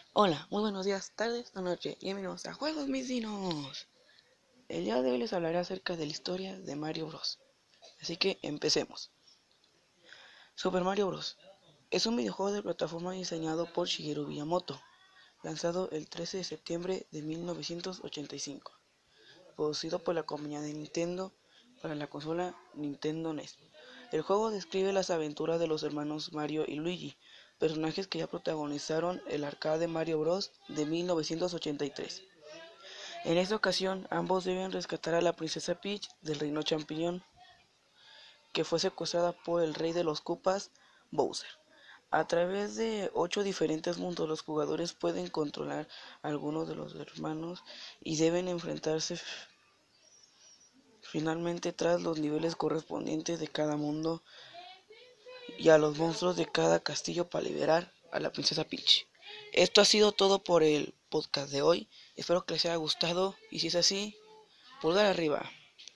Hola, muy buenos días, tardes o noche. Bienvenidos a Juegos Mis Dinos. El día de hoy les hablaré acerca de la historia de Mario Bros. Así que empecemos. Super Mario Bros. Es un videojuego de plataforma diseñado por Shigeru Miyamoto, lanzado el 13 de septiembre de 1985, producido por la compañía de Nintendo para la consola Nintendo NES. El juego describe las aventuras de los hermanos Mario y Luigi, personajes que ya protagonizaron el arcade Mario Bros. De 1983. En esta ocasión, ambos deben rescatar a la princesa Peach del reino champiñón, que fue secuestrada por el rey de los Koopas, Bowser. A través de 8 diferentes mundos, los jugadores pueden controlar a algunos de los hermanos y deben enfrentarse finalmente tras los niveles correspondientes de cada mundo y a los monstruos de cada castillo para liberar a la princesa Peach. Esto ha sido todo por el podcast de hoy. Espero que les haya gustado y si es así, pulgar arriba.